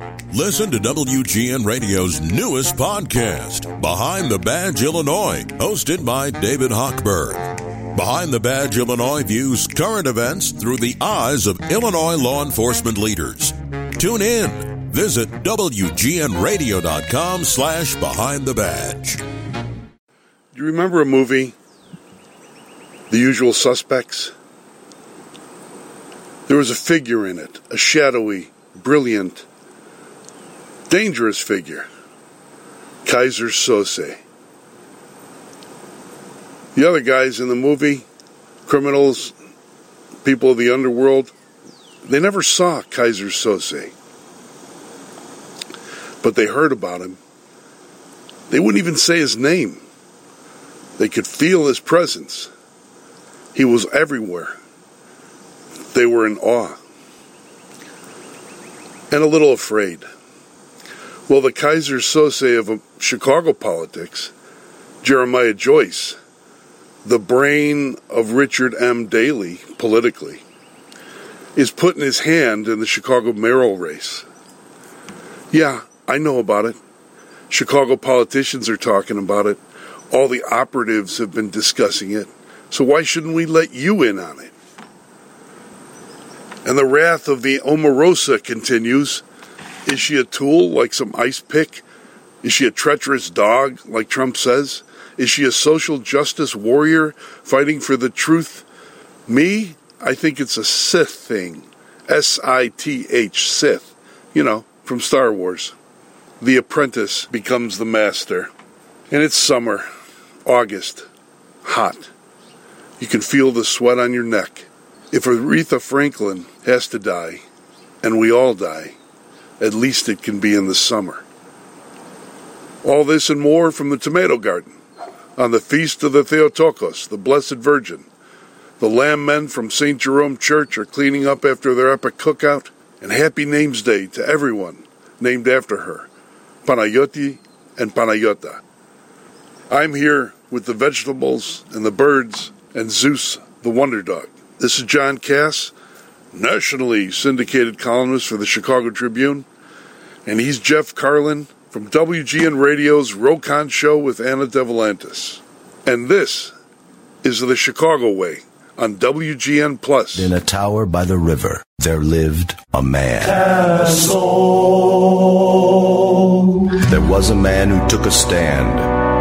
Listen to WGN Radio's newest podcast, Behind the Badge Illinois, hosted by David Hochberg. Behind the Badge Illinois views current events through the eyes of Illinois law enforcement leaders. Tune in. Visit WGNRadio.com/Behind the Badge. Do you remember a movie, The Usual Suspects? There was a figure in it, a shadowy, brilliant, dangerous figure, Keyser Söze. The other guys in the movie, criminals, people of the underworld, they never saw Keyser Söze. But they heard about him. They wouldn't even say his name. They could feel his presence. He was everywhere. They were in awe. And a little afraid. Well, the Keyser Söze of Chicago politics, Jeremiah Joyce, the brain of Richard M. Daley politically, is putting his hand in the Chicago mayoral race. Yeah, I know about it. Chicago politicians are talking about it. All the operatives have been discussing it. So why shouldn't we let you in on it? And the wrath of the Omarosa continues. Is she a tool like some ice pick? Is she a treacherous dog like Trump says? Is she a social justice warrior fighting for the truth? Me, I think it's a Sith thing. S-I-T-H, Sith. You know, from Star Wars. The apprentice becomes the master. And it's summer, August, hot. You can feel the sweat on your neck. If Aretha Franklin has to die, and we all die, at least it can be in the summer. All this and more from the Tomato Garden. On the Feast of the Theotokos, the Blessed Virgin. The lamb men from St. Jerome Church are cleaning up after their epic cookout. And Happy Names Day to everyone named after her. Panayoti and Panayota. I'm here with the vegetables and the birds and Zeus, the wonder dog. This is John Cass, nationally syndicated columnist for the Chicago Tribune, and he's Jeff Carlin from WGN Radio's Rokon Show with Anna Devolantis. And this is The Chicago Way on WGN Plus. In a tower by the river, there lived a man. Castle. There was a man who took a stand,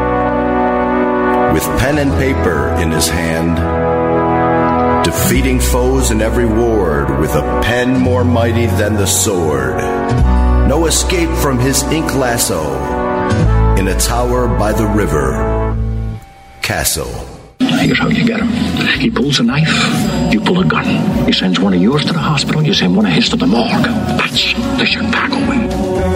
with pen and paper in his hand, defeating foes in every ward with a pen more mighty than the sword. No escape from his ink lasso. In a tower by the river, Castle. Here's how you get him. He pulls a knife, you pull a gun. He sends one of yours to the hospital, you send one of his to the morgue. That's the Chicago way.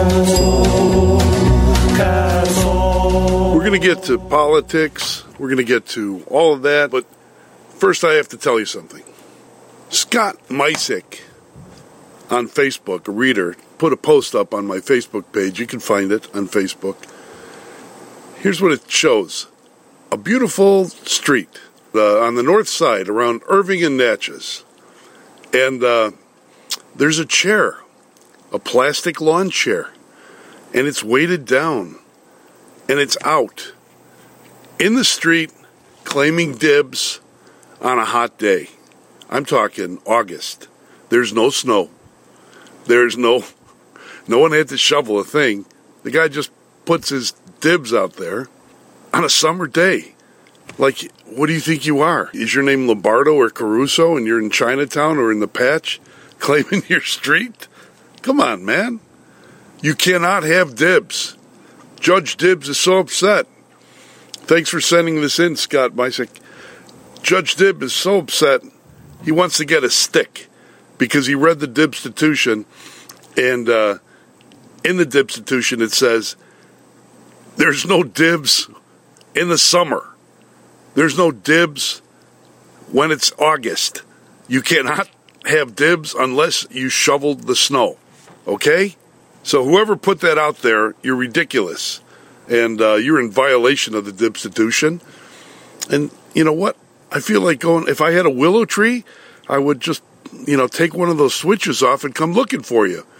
We're going to get to politics. We're going to get to all of that. But first I have to tell you something. Scott Misick on Facebook, a reader, put a post up on my Facebook page. You can find it on Facebook. Here's what it shows. A beautiful street on the north side around Irving and Natchez. And there's a chair, a plastic lawn chair. And it's weighted down. And it's out in the street claiming dibs on a hot day. I'm talking August. There's no snow. There's no one had to shovel a thing. The guy just puts his dibs out there on a summer day. Like, what do you think you are? Is your name Lombardo or Caruso and you're in Chinatown or in the Patch claiming your street? Come on, man. You cannot have dibs. Judge Dibbs is so upset. Thanks for sending this in, Scott Misick. Judge Dibbs is so upset, he wants to get a stick because he read the Dibstitution, and in the Dibstitution it says, there's no dibs in the summer. There's no dibs when it's August. You cannot have dibs unless you shoveled the snow. Okay? So whoever put that out there, you're ridiculous. And you're in violation of the Dibstitution. And you know what? I feel like going, if I had a willow tree, I would just, take one of those switches off and come looking for you.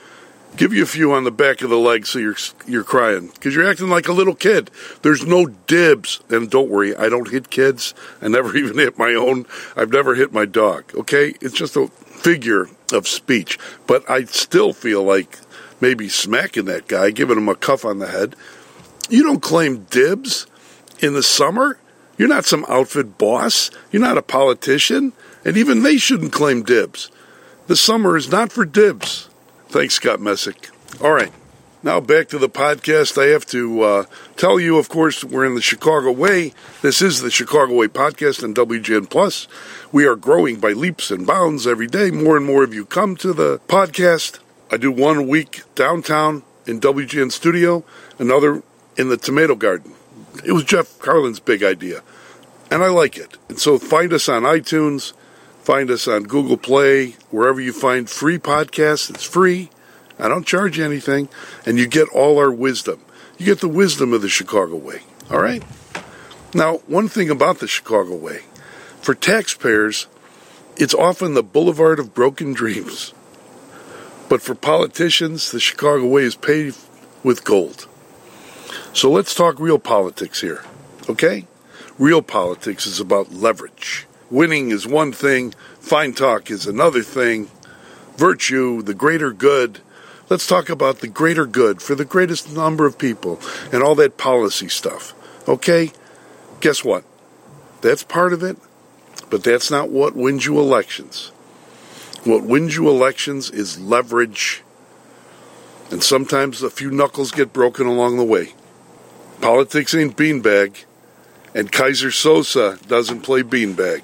Give you a few on the back of the leg so you're crying. Because you're acting like a little kid. There's no dibs. And don't worry, I don't hit kids. I never even hit my own. I've never hit my dog, okay? It's just a figure of speech. But I still feel like maybe smacking that guy, giving him a cuff on the head. You don't claim dibs in the summer. You're not some outfit boss. You're not a politician. And even they shouldn't claim dibs. The summer is not for dibs. Thanks, Scott Messick. All right, now back to the podcast. I have to tell you, of course, we're in the Chicago Way. This is the Chicago Way podcast on WGN Plus. We are growing by leaps and bounds every day. More and more of you come to the podcast. I do 1 week downtown in WGN Studio, another in the Tomato Garden. It was Jeff Carlin's big idea, and I like it. And so find us on iTunes. Find us on Google Play, wherever you find free podcasts. It's free. I don't charge you anything. And you get all our wisdom. You get the wisdom of the Chicago Way. All right? Now, one thing about the Chicago Way. For taxpayers, it's often the boulevard of broken dreams. But for politicians, the Chicago Way is paved with gold. So let's talk real politics here. Okay? Real politics is about leverage. Winning is one thing, fine talk is another thing, virtue, the greater good. Let's talk about the greater good for the greatest number of people and all that policy stuff. Okay? Guess what? That's part of it, but that's not what wins you elections. What wins you elections is leverage, and sometimes a few knuckles get broken along the way. Politics ain't beanbag. And Kaiser Sosa doesn't play beanbag.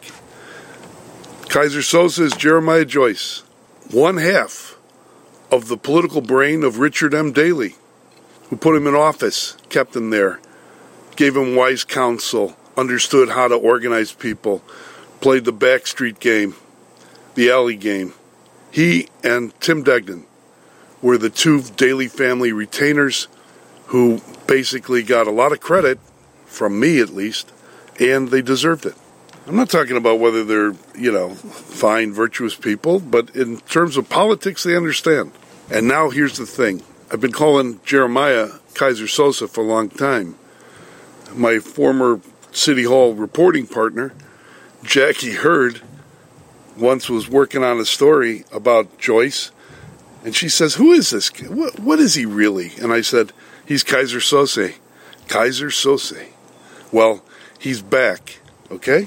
Kaiser Sosa is Jeremiah Joyce, one half of the political brain of Richard M. Daley, who put him in office, kept him there, gave him wise counsel, understood how to organize people, played the backstreet game, the alley game. He and Tim Degnan were the two Daley family retainers who basically got a lot of credit, from me at least, and they deserved it. I'm not talking about whether they're, fine, virtuous people, but in terms of politics, they understand. And now here's the thing. I've been calling Jeremiah Kaiser Sosa for a long time. My former City Hall reporting partner, Jackie Hurd, once was working on a story about Joyce, and she says, who is this kid? What is he really? And I said, he's Kaiser Sose. Kaiser Sose. Well, he's back, okay?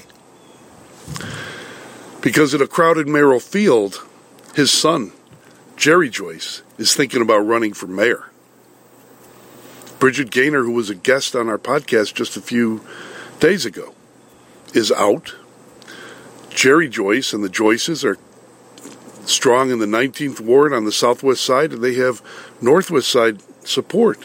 Because at a crowded mayoral field, his son, Jerry Joyce, is thinking about running for mayor. Bridget Gaynor, who was a guest on our podcast just a few days ago, is out. Jerry Joyce and the Joyces are strong in the 19th Ward on the southwest side, and they have northwest side support.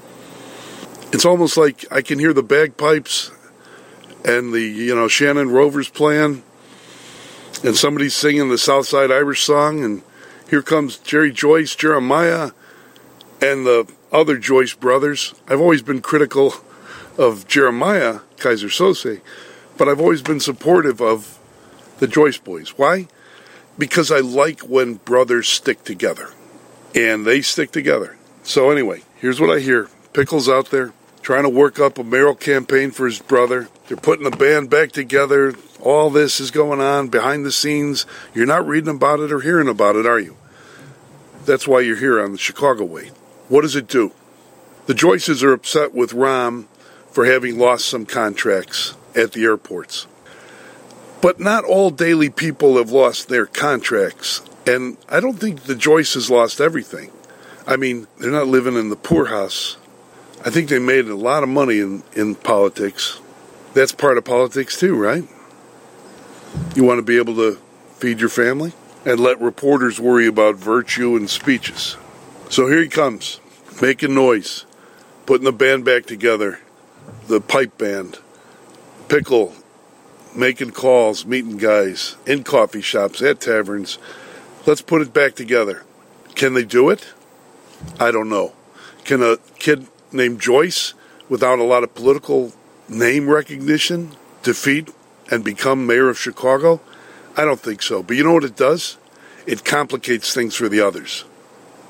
It's almost like I can hear the bagpipes and the, Shannon Rovers playing, and somebody's singing the Southside Irish song, and here comes Jerry Joyce, Jeremiah, and the other Joyce brothers. I've always been critical of Jeremiah, Kaiser Sose, but I've always been supportive of the Joyce boys. Why? Because I like when brothers stick together, and they stick together. So anyway, here's what I hear. Pickle's out there trying to work up a mayoral campaign for his brother. They're putting the band back together. All this is going on behind the scenes. You're not reading about it or hearing about it, are you? That's why you're here on the Chicago Way. What does it do? The Joyces are upset with Rahm for having lost some contracts at the airports. But not all Daley people have lost their contracts. And I don't think the Joyces lost everything. I mean, they're not living in the poorhouse. I think they made a lot of money in politics. That's part of politics too, right? You want to be able to feed your family and let reporters worry about virtue and speeches. So here he comes, making noise, putting the band back together, the pipe band. Pickle, making calls, meeting guys in coffee shops, at taverns. Let's put it back together. Can they do it? I don't know. Can a kid named Joyce, without a lot of political name recognition, defeat and become mayor of Chicago? I don't think so. But you know what it does? It complicates things for the others.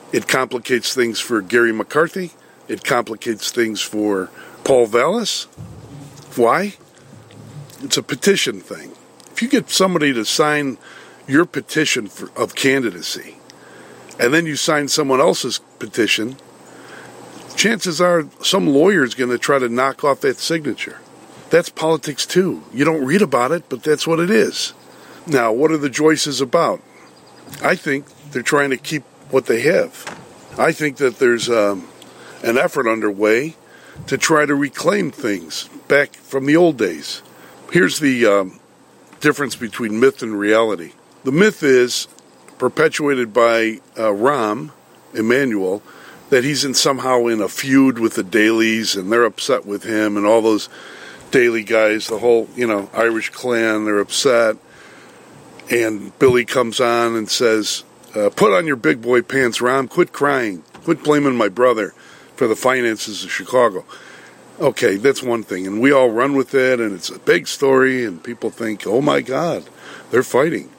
It complicates things for Gary McCarthy. It complicates things for Paul Vallis. Why? It's a petition thing. If you get somebody to sign your petition of candidacy, and then you sign someone else's petition, chances are some lawyer's going to try to knock off that signature. That's politics too. You don't read about it, but that's what it is. Now, what are the Joyces about? I think they're trying to keep what they have. I think that there's an effort underway to try to reclaim things back from the old days. Here's the difference between myth and reality. The myth is perpetuated by Rahm Emanuel, that he's somehow in a feud with the Dailies and they're upset with him, and all those Daily guys, the whole, Irish clan, they're upset. And Billy comes on and says, put on your big boy pants, Rahm, quit crying, quit blaming my brother for the finances of Chicago. Okay, that's one thing, and we all run with it, and it's a big story, and people think, oh my God, they're fighting.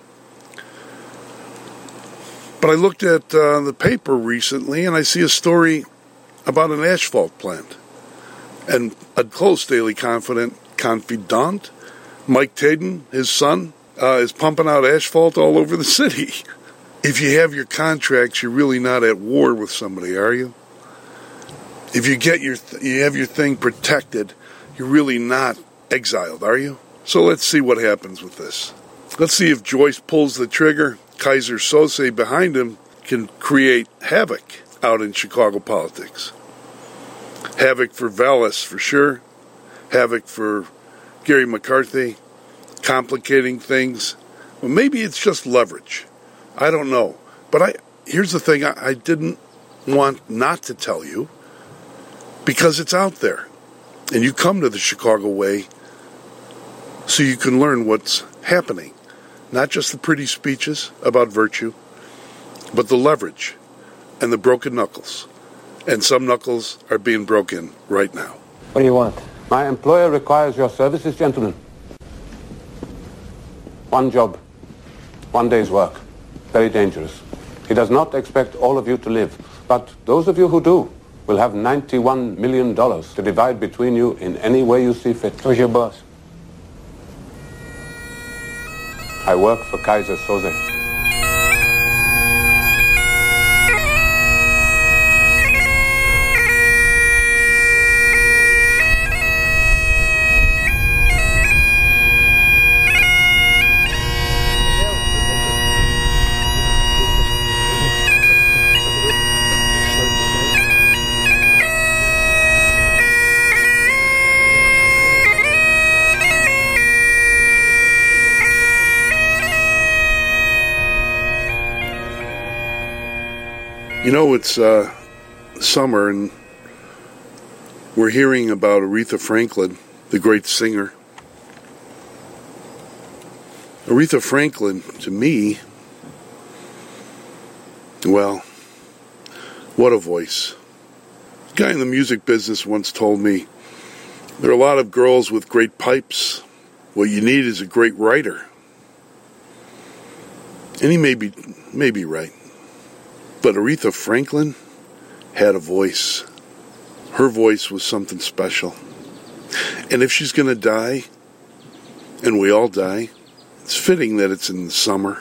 But I looked at the paper recently, and I see a story about an asphalt plant. And a close Daily confidant, Mike Taden, his son, is pumping out asphalt all over the city. If you have your contracts, you're really not at war with somebody, are you? If you have your thing protected, you're really not exiled, are you? So let's see what happens with this. Let's see if Joyce pulls the trigger. Kaiser Sose behind him can create havoc out in Chicago politics. Havoc for Vallis, for sure. Havoc for Gary McCarthy. Complicating things. Well, maybe it's just leverage. I don't know. But here's the thing I didn't want not to tell you, because it's out there. And you come to the Chicago Way so you can learn what's happening. Not just the pretty speeches about virtue, but the leverage and the broken knuckles. And some knuckles are being broken right now. What do you want? My employer requires your services, gentlemen. One job, 1 day's work. Very dangerous. He does not expect all of you to live, but those of you who do will have $91 million to divide between you in any way you see fit. Who's your boss? I work for Kaiser Soze. It's summer, and we're hearing about Aretha Franklin, the great singer. Aretha Franklin, to me, well, what a voice. A guy in the music business once told me, there are a lot of girls with great pipes. What you need is a great writer. And he may be right. But Aretha Franklin had a voice. Her voice was something special. And if she's going to die, and we all die, it's fitting that it's in the summer.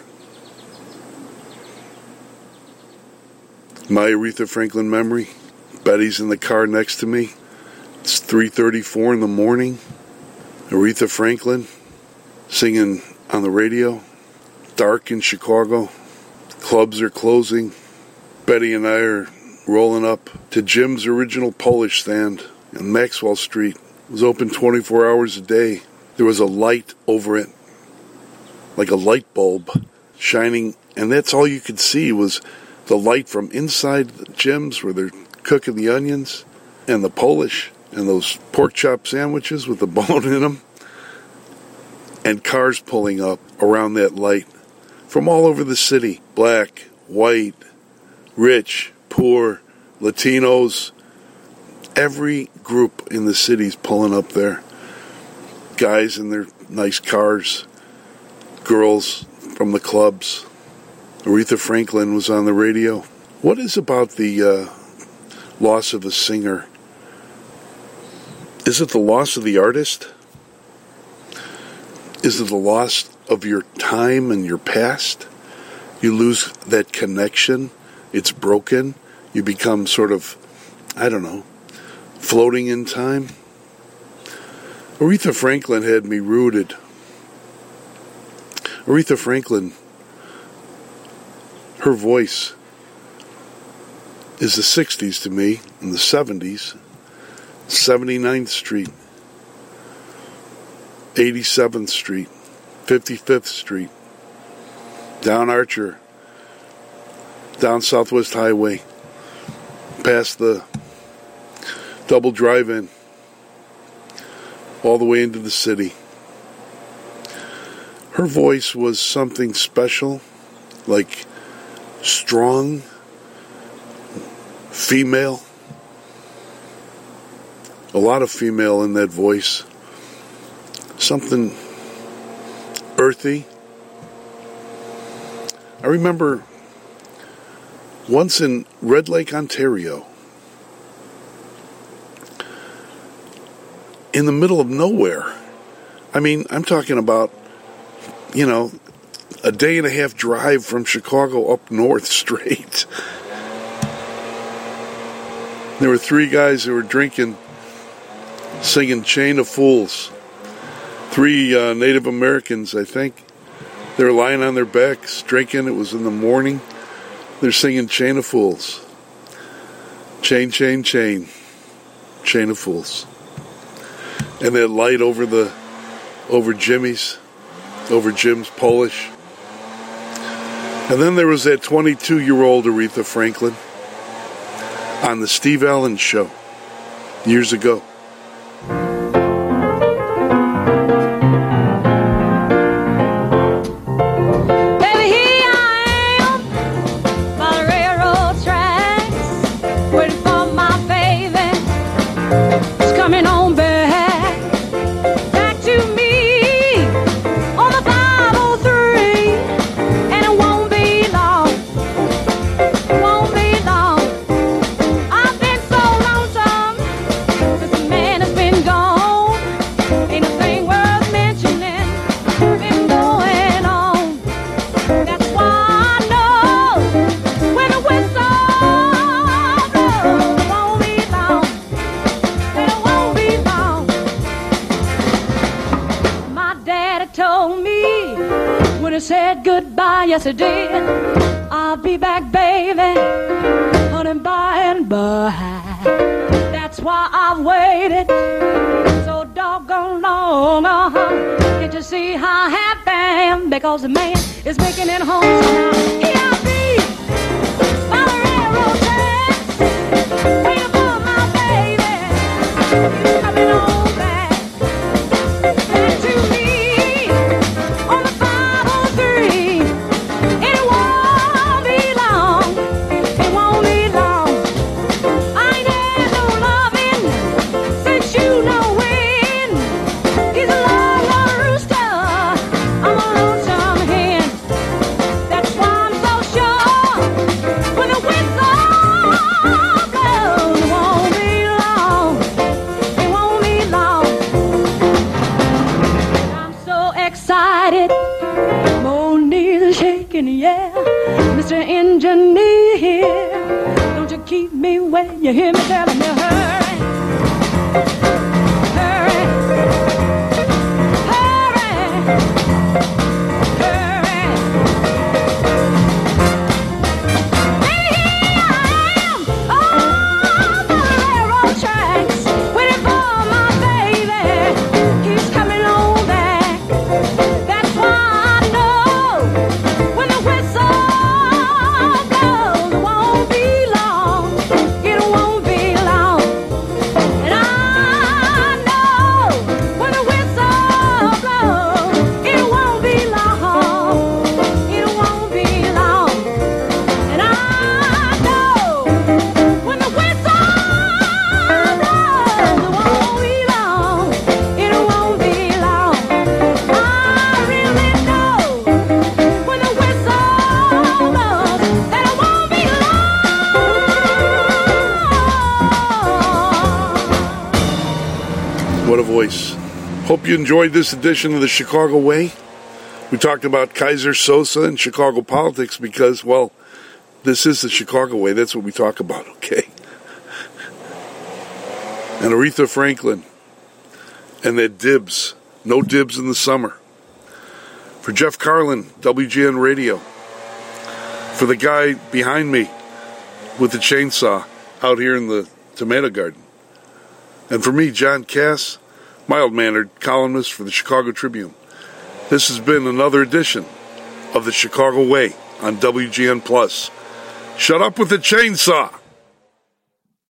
My Aretha Franklin memory, Betty's in the car next to me. It's 3:34 in the morning. Aretha Franklin singing on the radio. Dark in Chicago. Clubs are closing. Betty and I are rolling up to Jim's original Polish stand on Maxwell Street. It was open 24 hours a day. There was a light over it, like a light bulb shining, and that's all you could see was the light from inside Jim's where they're cooking the onions and the Polish and those pork chop sandwiches with the bone in them, and cars pulling up around that light from all over the city. Black, white, rich, poor, Latinos, every group in the city's pulling up there. Guys in their nice cars, girls from the clubs. Aretha Franklin was on the radio. What is about the loss of a singer? Is it the loss of the artist? Is it the loss of your time and your past? You lose that connection. It's broken. You become sort of, I don't know, floating in time. Aretha Franklin had me rooted. Aretha Franklin, her voice is the 60s to me, and the 70s, 79th Street, 87th Street, 55th Street, down Archer, down Southwest Highway, past the double drive-in, all the way into the city. Her voice was something special, like strong, female, a lot of female in that voice, something earthy. I remember once in Red Lake, Ontario, in the middle of nowhere. I mean, I'm talking about, a day and a half drive from Chicago up north straight. There were 3 guys who were drinking, singing Chain of Fools. 3 Native Americans, I think. They were lying on their backs, drinking. It was in the morning. They're singing Chain of Fools. Chain, chain, chain. Chain of Fools. And that light over Jim's Polish. And then there was that 22-year-old Aretha Franklin on the Steve Allen Show years ago. Yes, I did. I'll be back, baby, honey, by and by. That's why I've waited so doggone long. Can't you see how happy I am? Because the man is making it home. So here I'll be by the railroad tracks, waiting for my baby coming on back to me. Yeah, Mr. Engineer, don't you keep me waiting. You hear me telling me hurry, hurry, hurry, hurry. Baby, here I am, on the railroad tracks, waiting for my baby. He's coming on back. That's why I know when the whistle blows, it won't be long. It won't be long. And I What a voice. Hope you enjoyed this edition of the Chicago Way. We talked about Kaiser Soze and Chicago politics because, well, this is the Chicago Way. That's what we talk about, okay? And Aretha Franklin and their dibs. No dibs in the summer. For Jeff Carlin, WGN Radio. For the guy behind me with the chainsaw out here in the tomato garden. And for me, John Cass, mild-mannered columnist for the Chicago Tribune. This has been another edition of the Chicago Way on WGN+. Shut up with the chainsaw!